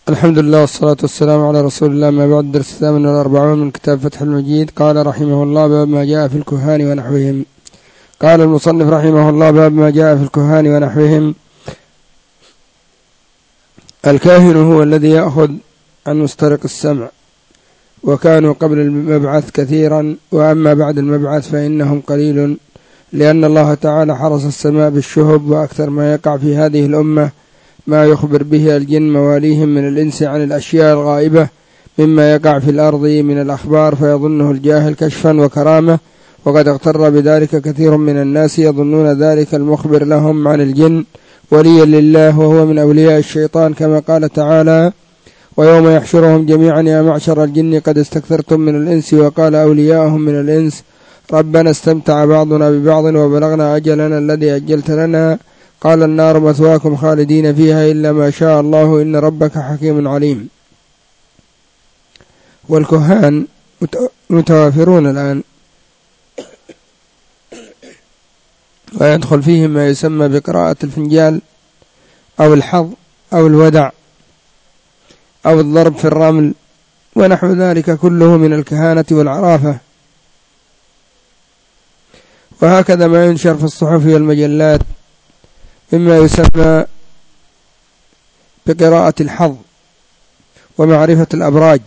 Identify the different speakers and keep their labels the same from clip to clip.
Speaker 1: الحمد لله والصلاة والسلام على رسول الله. ما بعد درس 48 من كتاب فتح المجيد. قال رحمه الله: باب ما جاء في الكهان ونحوهم. قال المصنف رحمه الله: باب ما جاء في الكهان ونحوهم. الكاهن هو الذي يأخذ عن مسترق السمع، وكانوا قبل المبعث كثيرا، وأما بعد المبعث فإنهم قليل، لأن الله تعالى حرس السماء بالشهب، وأكثر ما يقع في هذه الأمة ما يخبر به الجن مواليهم من الإنس عن الأشياء الغائبة مما يقع في الأرض من الأخبار، فيظنه الجاهل كشفا وكرامة، وقد اغتر بذلك كثير من الناس، يظنون ذلك المخبر لهم عن الجن وليا لله، وهو من أولياء الشيطان، كما قال تعالى: ويوم يحشرهم جميعا يا معشر الجن قد استكثرتم من الإنس، وقال أولياءهم من الإنس: ربنا استمتع بعضنا ببعض وبلغنا أجلنا الذي أجلت لنا، قال النار مثواكم خالدين فيها إلا ما شاء الله إن ربك حكيم عليم. والكهان متوافرون الآن، ويدخل فيهم ما يسمى بقراءة الفنجال أو الحظ أو الودع أو الضرب في الرمل ونحو ذلك، كله من الكهانة والعرافة. وهكذا ما ينشر في الصحف والمجلات مما يسمى بقراءة الحظ ومعرفة الأبراج.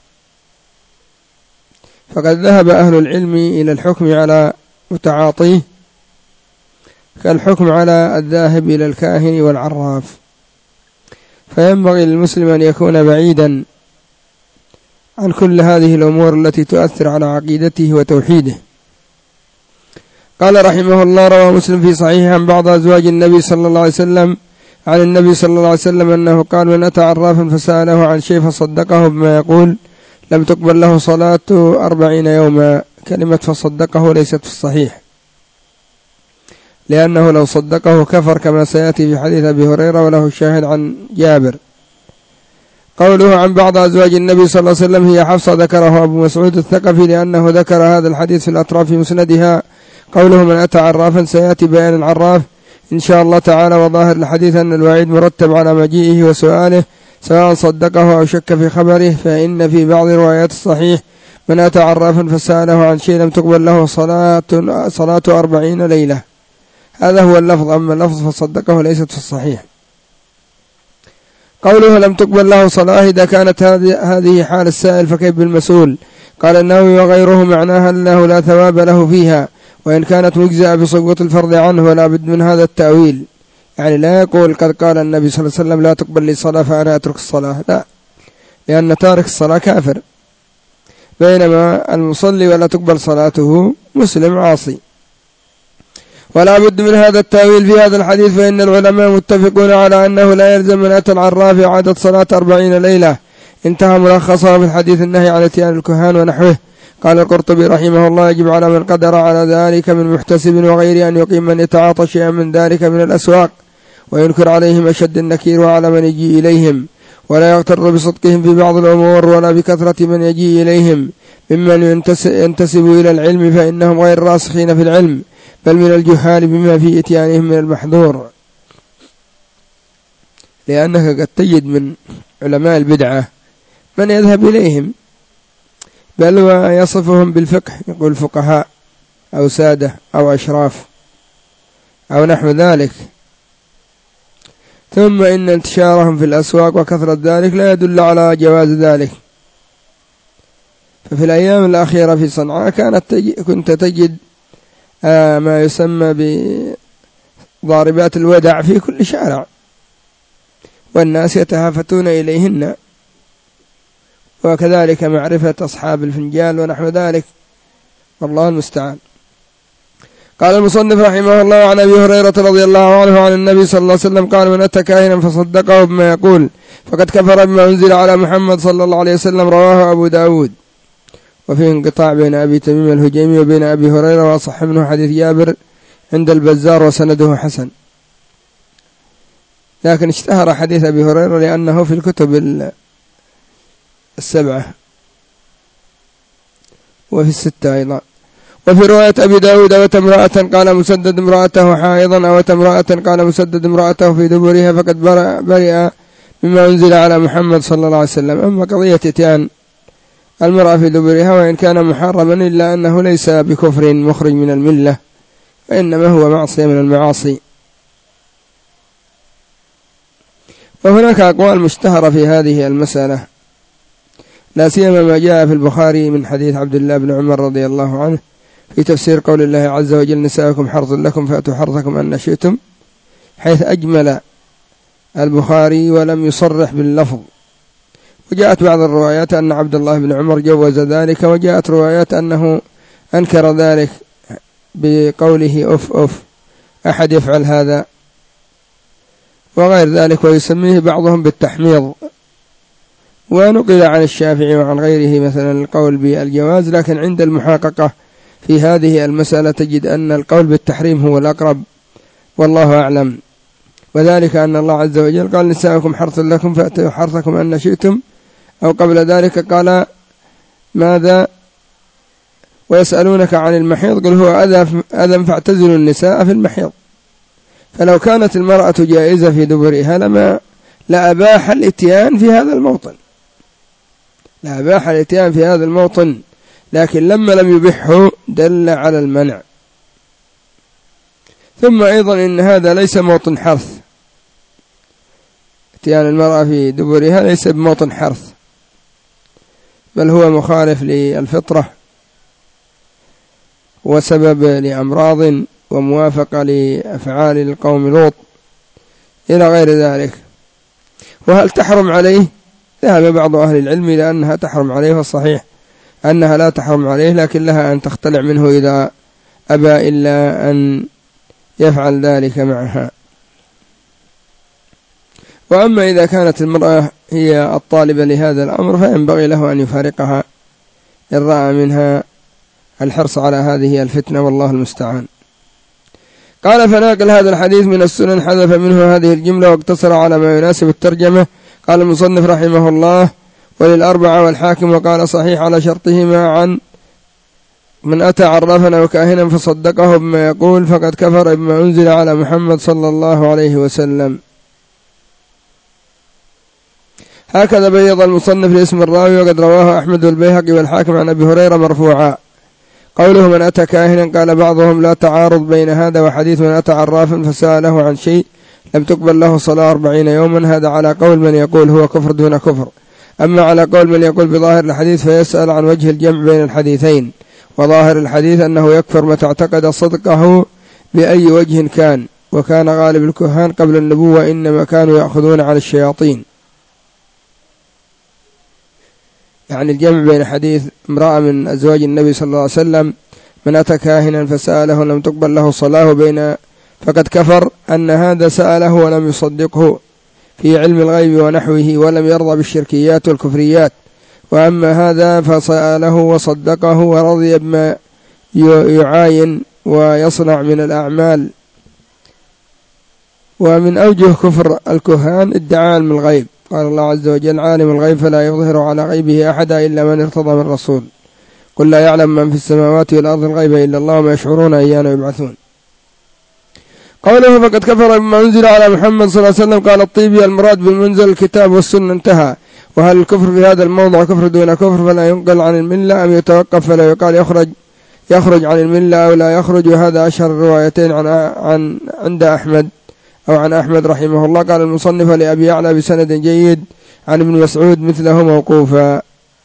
Speaker 1: فقد ذهب أهل العلم إلى الحكم على متعاطيه كالحكم على الذاهب إلى الكاهن والعراف، فينبغي للمسلم أن يكون بعيدا عن كل هذه الأمور التي تؤثر على عقيدته وتوحيده. قال رحمه الله: روى مسلم في صحيح عن بعض أزواج النبي صلى الله عليه وسلم عن النبي صلى الله عليه وسلم أنه قال: من أتى عرافا فسأله عن شيء فصدقه بما يقول لم تقبل له صلاة 40 يوما. كلمة فصدقه ليست في الصحيح، لأنه لو صدقه كفر، كما سيأتي في حديث أبي هريرة، وله الشاهد عن جابر. قوله عن بعض أزواج النبي صلى الله عليه وسلم هي حفصة، ذكره أبو مسعود الثقفي لأنه ذكر هذا الحديث في الأطراف في مسندها. قوله من أتى عرافا سيأتي بيان العراف إن شاء الله تعالى. وظاهر الحديث أن الوعيد مرتب على مجيئه وسؤاله، سواء صدقه أو شك في خبره، فإن في بعض روايات الصحيح من أتى عرافا فسأله عن شيء لم تقبل له صلاة 40 ليلة. هذا هو اللفظ، أما اللفظ فصدقه ليست في الصحيح. قوله لم تقبل له صلاة إذا كانت هذه حال السائل فكيف بالمسؤول؟ قال النووي وغيره معناها أنه لا ثواب له فيها، وإن كانت مجزئة بسقوط الفرض عنه، ولا بد من هذا التأويل. يعني لا يقول قد قال النبي صلى الله عليه وسلم لا تقبل لي صلاة فأنا أترك الصلاة، لا، لأن تارك الصلاة كافر، بينما المصلي ولا تقبل صلاته مسلم عاصي. ولا بد من هذا التأويل في هذا الحديث، فإن العلماء متفقون على أنه لا يلزم من أتى العراف إعادة صلاة 40 ليلة. انتهى ملخصها في الحديث النهي عن اتيان الكهان ونحوه. قال القرطبي رحمه الله: يجب على من قدر على ذلك من محتسب وغيره أن يقيم من يتعاطى شيئا من ذلك من الأسواق، وينكر عليهم أشد النكير وعلى من يجي إليهم، ولا يغتر بصدقهم في بعض الأمور، ولا بكثرة من يجي إليهم ممن ينتسب إلى العلم، فإنهم غير راسخين في العلم، بل من الجهال بما في إتيانهم من المحظور. لأنك قد تجد من علماء البدعة من يذهب إليهم بل ويصفهم بالفقه، يقول فقهاء أو سادة أو أشراف أو نحو ذلك، ثم إن انتشارهم في الأسواق وكثرة ذلك لا يدل على جواز ذلك. ففي الأيام الأخيرة في صنعاء كنت تجد ما يسمى بضاربات الودع في كل شارع، والناس يتهافتون إليهن، وكذلك معرفة أصحاب الفنجال ونحو ذلك، والله المستعان. قال المصنف رحمه الله: عن أبي هريرة رضي الله عنه عن النبي صلى الله عليه وسلم قال: من أتى كاهنا فصدقه بما يقول فقد كفر بما أنزل على محمد صلى الله عليه وسلم. رواه أبو داود. وفيه انقطاع بين أبي تميم الهجيمي وبين أبي هريرة، وصح منه حديث جابر عند البزار وسنده حسن، لكن اشتهر حديث أبي هريرة لأنه في الكتب 7 وفي 6 أيضا. وفي رواية أبي داود: أوت امرأة قال مسدد امرأته حائضا، أوت امرأة قال مسدد امرأته في دبرها، فقد برئ مما أنزل على محمد صلى الله عليه وسلم. أما قضية إتيان المرأة في دبرها وإن كان محرما إلا أنه ليس بكفر مخرج من الملة، وإنما هو معصية من المعاصي. وهناك أقوال مشتهرة في هذه المسألة، لا سيما ما جاء في البخاري من حديث عبد الله بن عمر رضي الله عنه في تفسير قول الله عز وجل: نساؤكم حرث لكم فأتوا حرثكم أن شئتم، حيث أجمل البخاري ولم يصرح باللفظ. وجاءت بعض الروايات أن عبد الله بن عمر جوز ذلك، وجاءت روايات أنه أنكر ذلك بقوله أف أحد يفعل هذا وغير ذلك، ويسميه بعضهم بالتحميض. ونقل عن الشافعي وعن غيره مثلا القول بالجواز، لكن عند المحققة في هذه المسألة تجد أن القول بالتحريم هو الأقرب، والله أعلم. وذلك أن الله عز وجل قال: نساؤكم حرث لكم فأتوا حرثكم أن شئتم، أو قبل ذلك قال ماذا؟ ويسألونك عن المحيض قل هو أذى فاعتزلوا النساء في المحيض. فلو كانت المرأة جائزة في دبرها لما لأباح الإتيان في هذا الموطن، لأباح الإتيان في هذا الموطن، لكن لما لم يبحه دل على المنع. ثم أيضا إن هذا ليس موطن حرث، إتيان المرأة في دبرها ليس بموطن حرث، بل هو مخالف للفطرة وسبب لأمراض وموافقة لأفعال القوم لوط إلى غير ذلك. وهل تحرم عليه؟ ذهب بعض أهل العلم إلى أنها تحرم عليه، والصحيح أنها لا تحرم عليه، لكن لها أن تختلع منه إذا أبى إلا أن يفعل ذلك معها. وأما إذا كانت المرأة هي الطالبة لهذا الأمر فينبغي له أن يفارقها إن رأى منها الحرص على هذه الفتنة، والله المستعان. قال: فناقل هذا الحديث من السنن حذف منه هذه الجملة واقتصر على ما يناسب الترجمة. قال المصنف رحمه الله: وللأربعة والحاكم، وقال صحيح على شرطهما: عن من أتى عرافا أو كاهنا فصدقه بما يقول فقد كفر بما أنزل على محمد صلى الله عليه وسلم. هكذا بيض المصنف لاسم الراوي، وقد رواه أحمد والبيهقي والحاكم عن أبي هريرة مرفوعا. قوله من أتى كاهنا، قال بعضهم: لا تعارض بين هذا وحديث من أتى عرافا فسأله عن شيء لم تقبل له صلاة 40 يوما، هذا على قول من يقول هو كفر دون كفر. أما على قول من يقول بظاهر الحديث فيسأل عن وجه الجمع بين الحديثين، وظاهر الحديث أنه يكفر متى اعتقد صدقه بأي وجه كان. وكان غالب الكهان قبل النبوة إنما كانوا يأخذون على الشياطين، يعني الجمع بين حديث امرأة من أزواج النبي صلى الله عليه وسلم من أتى كاهنا فسأله لم تقبل له صلاة بين فقد كفر، أن هذا سأله ولم يصدقه في علم الغيب ونحوه ولم يرضى بالشركيات والكفريات. وأما هذا فسأله وصدقه ورضي بما يعاين ويصنع من الأعمال. ومن أوجه كفر الكهان ادعاء علم الغيب. قال الله عز وجل: عالم الغيب فلا يظهر على غيبه أحدا إلا من ارتضى من رسول، قل لا يعلم من في السماوات والأرض الغيب إلا الله وما يشعرون أيان يبعثون. قوله فقد كفر بما أنزل على محمد صلى الله عليه وسلم، قال الطيبي: المراد بالمنزل الكتاب والسنة، انتهى. وهل الكفر في هذا الموضع كفر دون كفر فلا ينقل عن الملة، أم يتوقف فلا يقال يخرج عن الملة أو لا يخرج؟ وهذا أشهر الروايتين عند أحمد أو عن أحمد رحمه الله. قال المصنف: لأبي يعلى بسند جيد عن ابن مسعود مثله موقوفا.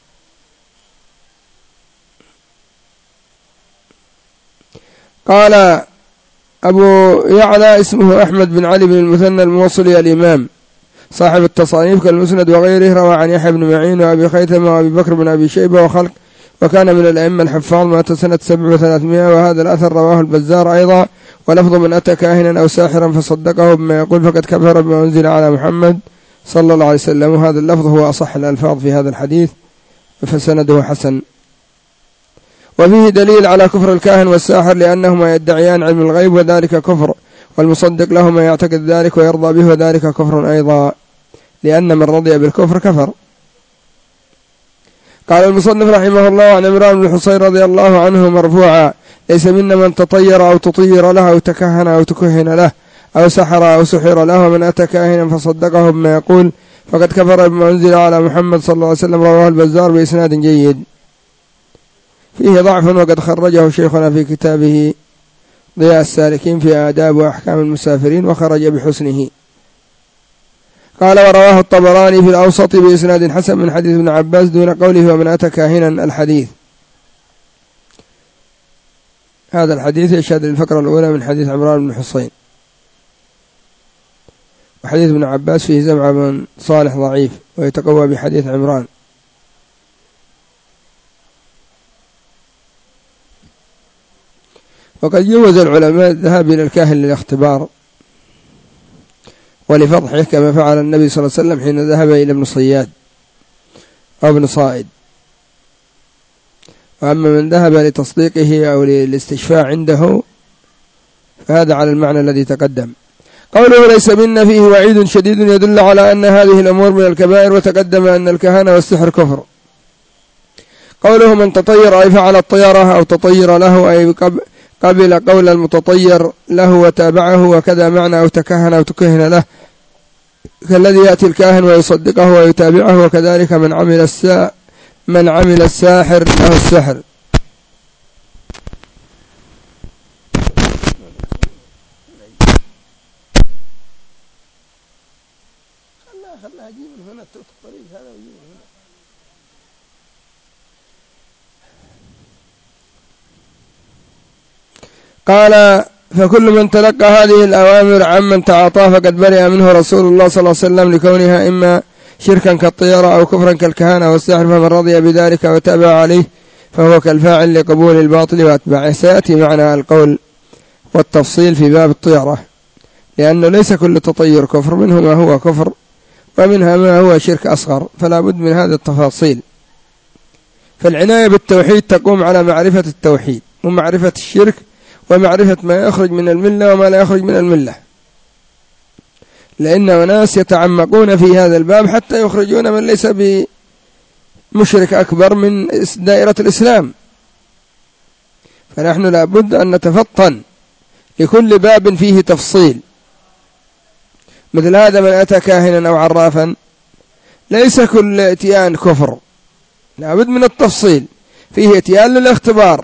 Speaker 1: قال أبو يعلى اسمه أحمد بن علي بن المثنى الموصلي الإمام صاحب التصانيف كالمسند وغيره، روى عن يحيى بن معين وأبي خيثمة وأبي بكر بن أبي شيبة وخلق، وكان من الأئمة الحفاظ، مات سنة 700. وهذا الأثر رواه البزار أيضا، ولفظ من أتى كاهنا أو ساحرا فصدقه بما يقول فقد كفر بما أنزل على محمد صلى الله عليه وسلم. وهذا اللفظ هو أصح الألفاظ في هذا الحديث، فسنده حسن. وفيه دليل على كفر الكاهن والساحر، لأنهما يدعيان علم الغيب وذلك كفر، والمصدق لهما يعتقد ذلك ويرضى به وذلك كفر أيضا، لأن من رضي بالكفر كفر. قال المصنف رحمه الله: عن عمران بن الحصين رضي الله عنه مرفوعا: ليس منا من تطير أو تطير له أو تكهن أو تكهن له أو سحر أو سحر له، ومن أتى كاهنا فصدقه بما يقول فقد كفر بما أنزل على محمد صلى الله عليه وسلم. رواه البزار بإسناد جيد. فيه ضعف وقد خرجه شيخنا في كتابه ضياء السالكين في آداب وأحكام المسافرين وخرج بحسنه. قال ورواه الطبراني في الأوسط بإسناد حسن من حديث ابن عباس دون قوله ومن أتى كاهنا الحديث. هذا الحديث يشهد للفقرة الأولى من حديث عمران بن حصين. وحديث ابن عباس فيه زمعة بن صالح ضعيف ويتقوى بحديث عمران. وقد جوز العلماء الذهاب إلى الكاهن للاختبار ولفضحه كما فعل النبي صلى الله عليه وسلم حين ذهب إلى ابن صياد أو ابن صائد. وأما من ذهب لتصديقه أو للاستشفاء عنده فهذا على المعنى الذي تقدم. قوله ليس منا فيه وعيد شديد يدل على أن هذه الأمور من الكبائر، وتقدم أن الكهانة والسحر كفر. قوله من تطير أي فعل الطيرة أو تطير له أي قبل قول المتطير له وتابعه، وكذا معنى أو تكهن أو تكهن له كالذي يأتي الكاهن ويصدقه ويتابعه، وكذلك من عمل الساحر له السحر. خلها أجيب من هنا الطريق هذا ويجيب من هنا. قال فكل من تلقى هذه الأوامر عمن تعاطاه فقد برئ منه رسول الله صلى الله عليه وسلم، لكونها إما شركا كالطيرة أو كفرا كالكهانة والسحر، فمن رضي بذلك وتابع عليه فهو كالفاعل لقبول الباطل واتباعه. سيأتي معنى القول والتفصيل في باب الطيرة، لأنه ليس كل تطير كفر، منه ما هو كفر ومنها ما هو شرك أصغر، فلا بد من هذه التفاصيل. فالعناية بالتوحيد تقوم على معرفة التوحيد ومعرفة الشرك ومعرفة ما يخرج من الملة وما لا يخرج من الملة، لأن ناس يتعمقون في هذا الباب حتى يخرجون من ليس بمشرك أكبر من دائرة الإسلام. فنحن لابد أن نتفطن لكل باب فيه تفصيل. مثل هذا من أتى كاهنا أو عرافا، ليس كل اتيان كفر، لابد من التفصيل. فيه اتيان للاختبار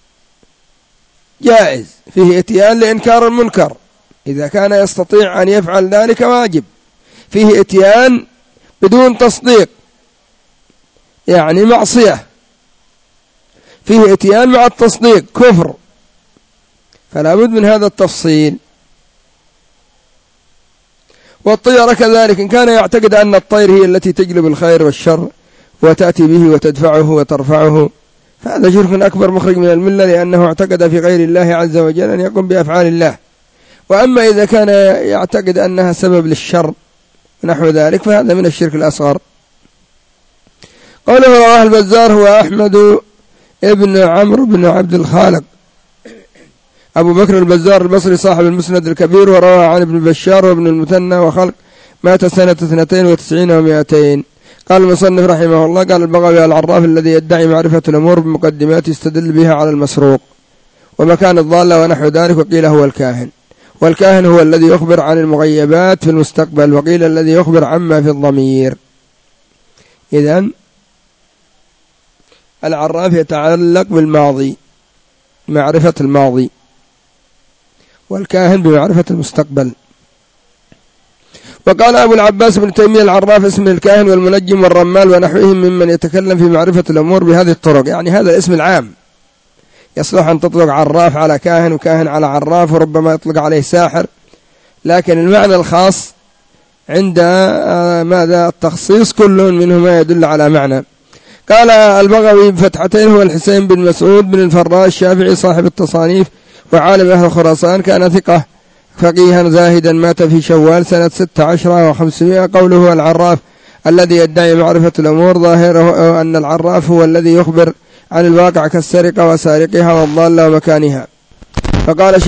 Speaker 1: جائز، فيه اتيان لإنكار المنكر إذا كان يستطيع أن يفعل ذلك واجب، فيه اتيان بدون تصديق يعني معصية، فيه اتيان مع التصديق كفر، فلا بد من هذا التفصيل. والطيرة كذلك، إن كان يعتقد أن الطير هي التي تجلب الخير والشر وتأتي به وتدفعه وترفعه، فهذا شرك أكبر مخرج من الملة، لأنه اعتقد في غير الله عز وجل أن يقوم بأفعال الله. وأما إذا كان يعتقد أنها سبب للشر ونحو ذلك فهذا من الشرك الأصغر. قوله رواه البزار هو أحمد ابن عمرو بن عبد الخالق أبو بكر البزار البصري صاحب المسند الكبير، وروى عن ابن بشار وابن المثنى وخلق، مات سنة 92 و200. قال المصنف رحمه الله قال البغوي العراف الذي يدعي معرفة الأمور بمقدمات يستدل بها على المسروق ومكان الضالة ونحو ذلك، وقيل هو الكاهن. والكاهن هو الذي يخبر عن المغيبات في المستقبل، وقيل الذي يخبر عما في الضمير. إذن العراف يتعلق بالماضي، معرفة الماضي، والكاهن بمعرفة المستقبل. وقال أبو العباس بن تيمية العراف اسم الكاهن والمنجم والرمال ونحوهم ممن يتكلم في معرفة الأمور بهذه الطرق، يعني هذا الاسم العام يصلح أن تطلق عراف على كاهن وكاهن على عراف، وربما يطلق عليه ساحر، لكن المعنى الخاص عند ماذا التخصيص كل منهما يدل على معنى. قال البغوي بفتحتين هو الحسين بن مسعود بن الفراء الشافعي صاحب التصانيف وعالم أهل خراسان، كان ثقة فقيها زاهدا، مات في شوال سنة 16 و500. قوله العراف الذي يدعي معرفة الأمور، ظاهره أن العراف هو الذي يخبر عن الواقع كالسرقة وسارقها والضالة ومكانها. فقال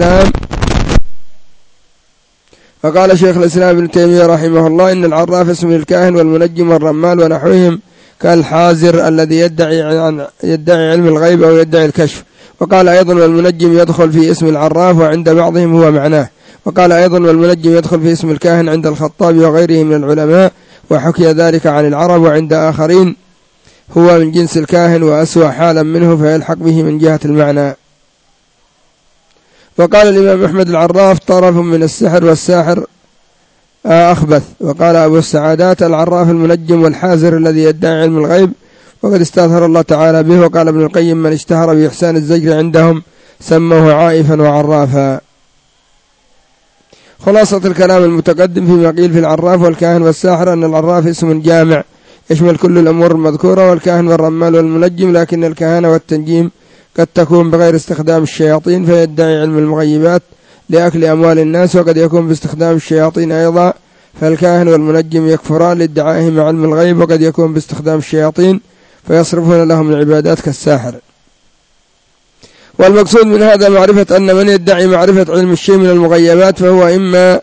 Speaker 1: شيخ الإسلام ابن تيمية رحمه الله إن العراف اسم الكاهن والمنجم والرمال ونحوهم كالحازر الذي يدعي علم الغيب أو يدعي الكشف. وقال أيضا والمنجم يدخل في اسم العراف وعند بعضهم هو معناه. وقال أيضا والمنجم يدخل في اسم الكاهن عند الخطاب وغيره من العلماء، وحكي ذلك عن العرب، وعند آخرين هو من جنس الكاهن وأسوأ حالا منه فيلحق به من جهة المعنى. وقال الإمام أحمد العراف طرف من السحر والساحر أخبث. وقال أبو السعادات العراف المنجم والحازر الذي يدعي علم الغيب وقد استأثر الله تعالى به. وقال ابن القيم من اشتهر بإحسان الزجر عندهم سموه عائفا وعرافا. خلاصة الكلام المتقدم فيما قيل في العراف والكاهن والساحر أن العراف اسم جامع يشمل كل الأمور المذكورة، والكاهن والرمال والمنجم، لكن الكهانة والتنجيم قد تكون بغير استخدام الشياطين فيدعي علم المغيبات لأكل أموال الناس، وقد يكون باستخدام الشياطين أيضا، فالكاهن والمنجم يكفران لادعائهم علم الغيب، وقد يكون باستخدام الشياطين فيصرفون لهم العبادات كالساحر. والمقصود من هذا معرفة أن من يدعي معرفة علم الشيء من المغيبات فهو إما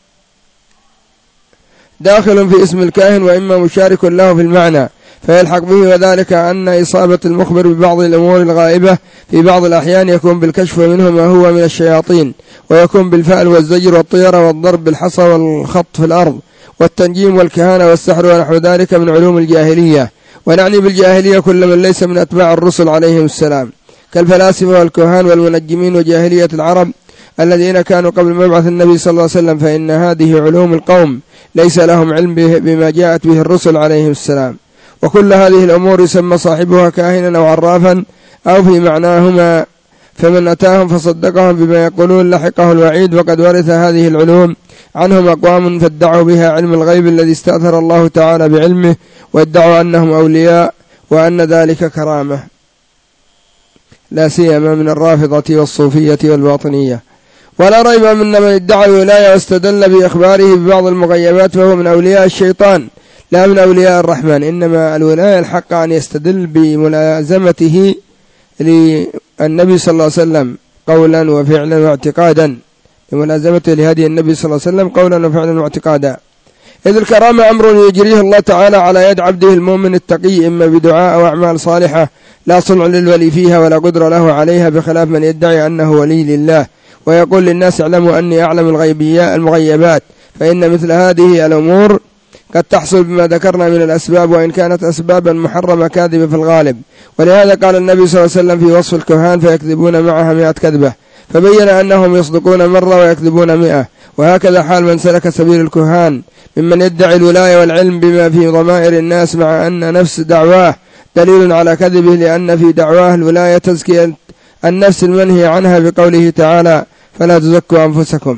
Speaker 1: داخل في اسم الكاهن وإما مشارك له في المعنى فيلحق به، وذلك أن إصابة المخبر ببعض الأمور الغائبة في بعض الأحيان يكون بالكشف منه ما هو من الشياطين، ويكون بالفعل والزجر والطيرة والضرب بالحصى والخط في الأرض والتنجيم والكهانة والسحر ونحو ذلك من علوم الجاهلية. ونعني بالجاهلية كل من ليس من أتباع الرسل عليهم السلام كالفلاسفة والكهان والمنجمين وجاهلية العرب الذين كانوا قبل مبعث النبي صلى الله عليه وسلم، فإن هذه علوم القوم ليس لهم علم بما جاءت به الرسل عليهم السلام. وكل هذه الأمور يسمى صاحبها كاهنا أو عرافا أو في معناهما، فمن أتاهم فصدقهم بما يقولون لحقه الوعيد. وقد ورث هذه العلوم عنهم أقوام فادعوا بها علم الغيب الذي استأثر الله تعالى بعلمه، وادعوا أنهم أولياء وأن ذلك كرامة، لا سيما من الرافضة والصوفية والباطنية. ولا ريب من من ادعى الولاية واستدل بإخباره ببعض المغيبات فهو من أولياء الشيطان لا من أولياء الرحمن. إنما الولاية الحق أن يستدل بملازمته للنبي صلى الله عليه وسلم قولا وفعلا واعتقادا، بملازمته لهدي النبي صلى الله عليه وسلم قولا وفعلا واعتقادا. إذ الكرامة أمر يجريه الله تعالى على يد عبده المؤمن التقي، إما بدعاء أو أعمال صالحة لا صنع للولي فيها ولا قدر له عليها، بخلاف من يدعي أنه ولي لله ويقول للناس اعلموا أني أعلم المغيبات، فإن مثل هذه الأمور قد تحصل بما ذكرنا من الأسباب، وإن كانت أسبابا محرمة كاذبة في الغالب. ولهذا قال النبي صلى الله عليه وسلم في وصف الكهان فيكذبون معها 100 كذبة، فبين أنهم يصدقون مرة ويكذبون 100. وهكذا حال من سلك سبيل الكهان ممن يدعي الولاية والعلم بما في ضمائر الناس، مع أن نفس دعواه دليل على كذبه، لأن في دعواه الولاية تزكية النفس المنهي عنها بقوله تعالى فلا تزكوا أنفسكم.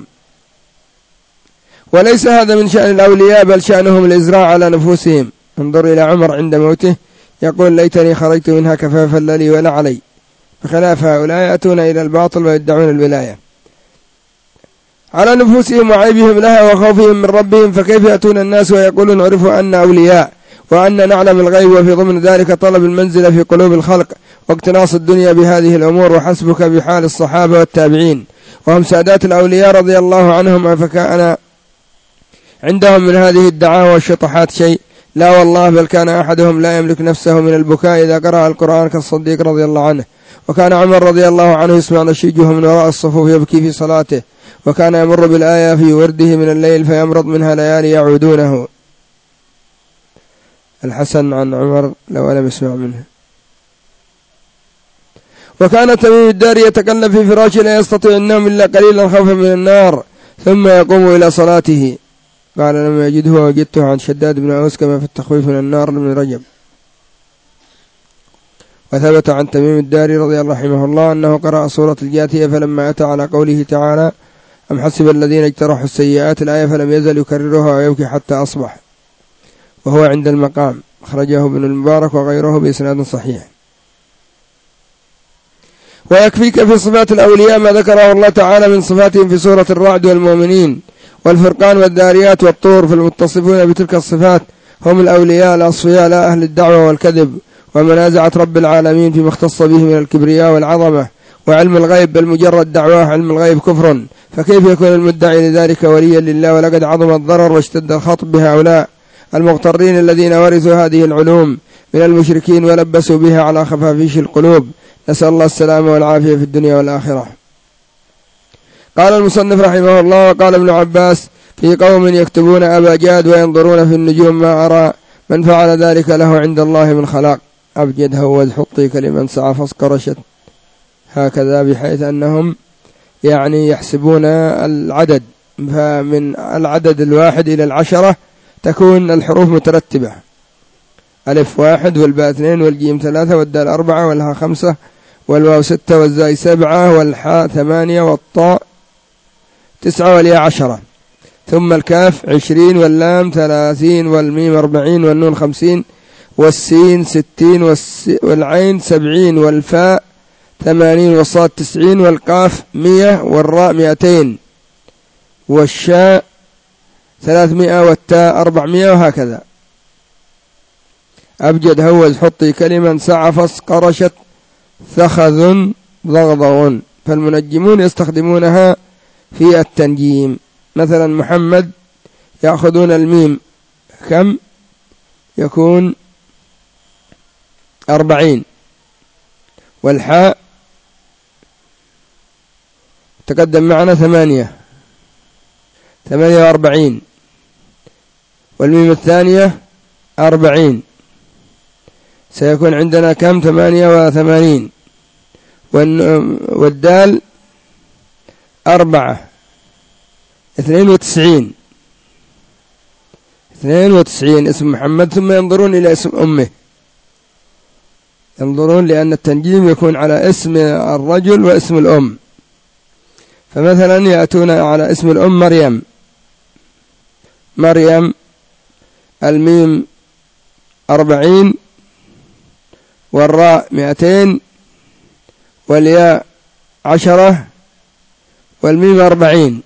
Speaker 1: وليس هذا من شأن الأولياء بل شأنهم الإزراع على نفوسهم. انظر إلى عمر عند موته يقول ليتني خرجت منها كفافا لا لي ولا علي، بخلاف هؤلاء يأتون إلى الباطل ويدعون الولاية على نفوسهم وعيبهم لها وخوفهم من ربهم. فكيف يأتون الناس ويقولون عرفوا أن أولياء وأن نعلم الغيب، وفي ضمن ذلك طلب المنزلة في قلوب الخلق واقتناص الدنيا بهذه الأمور. وحسبك بحال الصحابة والتابعين وهم سادات الأولياء رضي الله عنهم، فكان عندهم من هذه الدعاوى والشطحات شيء؟ لا والله، بل كان أحدهم لا يملك نفسه من البكاء إذا قرأ القرآن كالصديق رضي الله عنه. وكان عمر رضي الله عنه يسمع نشيجه من وراء الصفوف يبكي في صلاته، وكان يمر بالآية في ورده من الليل فيمرض منها ليالي يعودونه. الحسن عن عمر لو لم يسمع منه. وكان تميم الداري يتقلب في فراشه لا يستطيع النوم إلا قليلا خوفا من النار، ثم يقوم إلى صلاته. قال لما يجده وجدته عن شداد بن أوس كما في التخويف من النار لابن رجب. وثبت عن تميم الداري رضي الله رحمه الله أنه قرأ سورة الجاثية فلما أتى على قوله تعالى أم حسب الذين اجترحوا السيئات الآية فلم يزل يكررها ويبكي حتى أصبح، وهو عند المقام. أخرجه ابن المبارك وغيره بإسناد صحيح. ويكفيك في صفات الأولياء ما ذكره الله تعالى من صفاتهم في سورة الرعد والمؤمنين والفرقان والذاريات والطور، فالمتصفون بتلك الصفات هم الأولياء الأصفياء لا أهل الدعوة والكذب ومنازعة رب العالمين فيما اختص به من الكبرياء والعظمة وعلم الغيب، بل مجرد دعواه علم الغيب كفر، فكيف يكون المدعي لذلك وليا لله؟ ولقد عظم الضرر واشتد الخطب بهؤلاء المغترين الذين ورثوا هذه العلوم من المشركين ولبسوا بها على خفافيش القلوب، نسأل الله السلامة والعافية في الدنيا والآخرة. قال المصنف رحمه الله وقال ابن عباس في قوم يكتبون أبجاد وينظرون في النجوم ما أرى من فعل ذلك له عند الله من خلاق. أبجد هوذ حطي كلمة سعى فاسقرشت، هكذا بحيث أنهم يعني يحسبون العدد، فمن العدد 1 إلى 10 تكون الحروف مترتبة، ألف 1 والباء 2 والجيم 3 والدال 4 والها 5 والواو 6 والزاي 7 والحاء 8 والطاء 9 والياء 10، ثم الكاف 20 واللام 30 والميم 40 والنون 50 والسين 60 والعين 70 والفاء 80 والصاد 90 والقاف 100 والراء 200 والشاء 300 والتاء 400 وهكذا. أبجد هوز حطي كلمة سعى فاسقرشت ثخذ ضغضغ، فالمنجمون يستخدمونها في التنجيم. مثلا محمد يأخذون الميم كم يكون 40، والحاء تقدم معنا 48، والميم الثانية 40، سيكون عندنا كم 88، والدال 4 92 اسم محمد. ثم ينظرون إلى اسم أمه، ينظرون لأن التنجيم يكون على اسم الرجل واسم الأم، فمثلا يأتون على اسم الأم مريم الميم 40 والراء 200 والياء 10 والميم 40،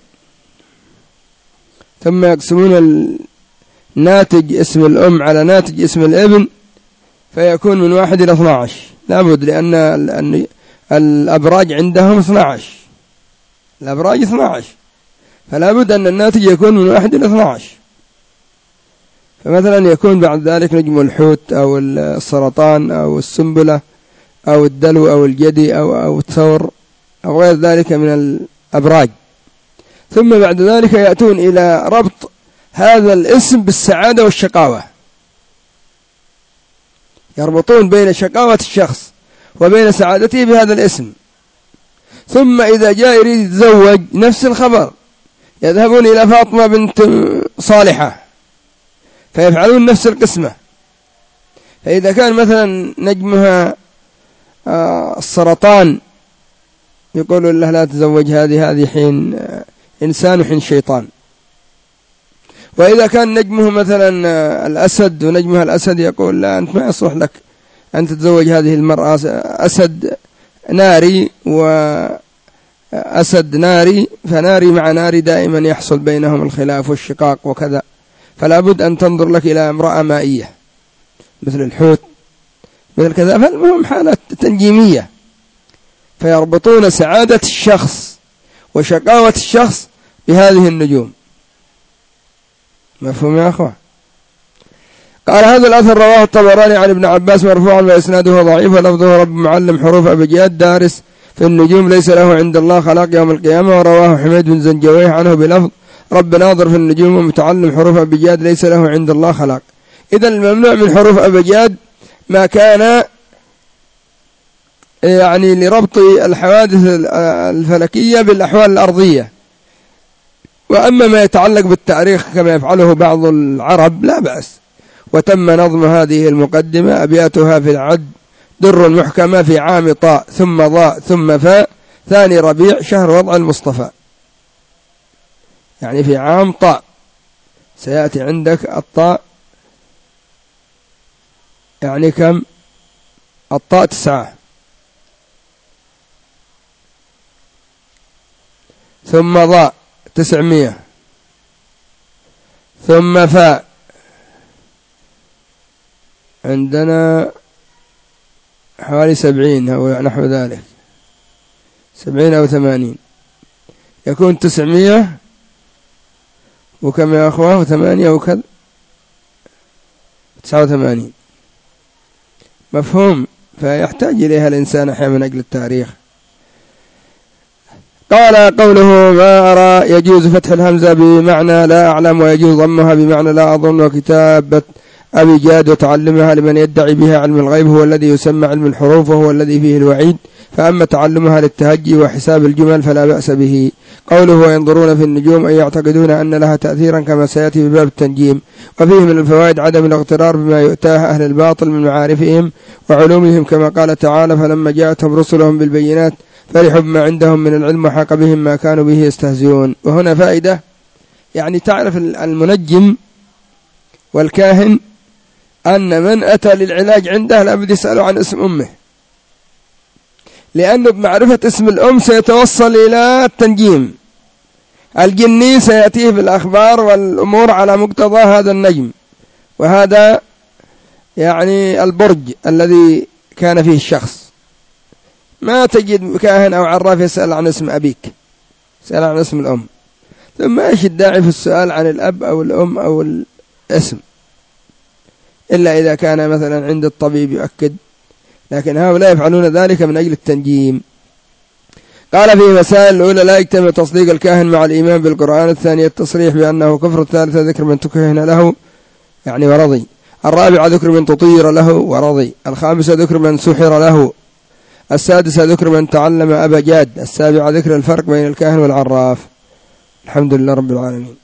Speaker 1: ثم يقسمون الناتج اسم الأم على ناتج اسم الابن فيكون من 1 إلى 12 لابد، لأن الأبراج عندهم 12، الأبراج 12، فلا بد أن الناتج يكون من 1 إلى 12. فمثلا يكون بعد ذلك نجم الحوت أو السرطان أو السنبلة أو الدلو أو الجدي أو الثور أو غير ذلك من الأبراج. ثم بعد ذلك يأتون إلى ربط هذا الاسم بالسعادة والشقاوة، يربطون بين شقاوة الشخص وبين سعادته بهذا الاسم. ثم إذا جاء يريد يتزوج نفس الخبر، يذهبون إلى فاطمة بنت صالحة فيفعلون نفس القسمة. فإذا كان مثلا نجمها السرطان يقول له لا تزوج هذه حين إنسان وحين شيطان. وإذا كان نجمه مثلا الأسد ونجمها الأسد يقول لا أنت ما يصلح لك أن تتزوج هذه المرأة، أسد ناري وأسد ناري، فناري مع ناري دائما يحصل بينهم الخلاف والشقاق وكذا، فلا بد أن تنظر لك إلى امرأة مائية مثل الحوت مثل كذا. فالمهم حالة تنجيمية، فيربطون سعادة الشخص وشقاوة الشخص بهذه النجوم. مفهوم يا أخوة؟ قال هذا الأثر رواه الطبراني عن ابن عباس مرفوعا وإسناده ضعيف، ولفظه رب معلم حروف أبجاد دارس في النجوم ليس له عند الله خلاق يوم القيامة. ورواه حميد بن زنجويه عنه بلفظ رب ناظر في النجوم ومتعلم حروف أبجاد ليس له عند الله خلاق. إذن الممنوع من حروف أبجاد ما كان يعني لربط الحوادث الفلكية بالأحوال الأرضية. وأما ما يتعلق بالتاريخ كما يفعله بعض العرب لا بأس. وتم نظم هذه المقدمة أبياتها في العد در محكمة في عام طاء ثم ضاء ثم فاء ثاني ربيع شهر وضع المصطفى، يعني في عام طاء سيأتي عندك الطاء يعني كم؟ الطاء 9 ثم ضاء 900 ثم فاء عندنا حوالي 70 أو نحو ذلك 70 أو 80 يكون 900 وكم يا أخوة 8 وكذا 89. مفهوم؟ فيحتاج إليها الإنسان أحيانا من أجل التاريخ. قال قوله ما أرى يجوز فتح الهمزة بمعنى لا أعلم، ويجوز ضمها بمعنى لا أظن، وكتابة أبي جاد وتعلمها لمن يدعي بها علم الغيب هو الذي يسمى علم الحروف، وهو الذي فيه الوعيد، فأما تعلمها للتهجي وحساب الجمل فلا بأس به. قوله وينظرون في النجوم أي يعتقدون أن لها تأثيرا كما سيأتي بباب التنجيم. وفيه من الفوائد عدم الاغترار بما يؤتاه أهل الباطل من معارفهم وعلومهم، كما قال تعالى فلما جاءتهم رسلهم بالبينات فرحوا بما عندهم من العلم وحاق بهم ما كانوا به يستهزئون. وهنا فائدة، يعني تعرف المنجم والكاهن أن من أتى للعلاج عنده لابد يسأله عن اسم أمه، لأنه بمعرفة اسم الأم سيتوصل إلى التنجيم. الجني سيأتيه بالأخبار والأمور على مقتضى هذا النجم، وهذا يعني البرج الذي كان فيه الشخص. ما تجد كاهن أو عراف يسأل عن اسم أبيك، يسأل عن اسم الأم. ثم إيش الداعي في السؤال عن الأب أو الأم أو الاسم، إلا إذا كان مثلا عند الطبيب يؤكد، لكن هؤلاء يفعلون ذلك من أجل التنجيم. قال في مسائل الأولى لا يجتمع تصديق الكاهن مع الإيمان بالقرآن، الثانية التصريح بأنه كفر، الثالثة ذكر من تكهن له يعني ورضي، الرابعة ذكر من تطير له ورضي، الخامسة ذكر من سحر له، السادسة ذكر من تعلم أبا جاد، السابعة ذكر الفرق بين الكاهن والعراف. الحمد لله رب العالمين.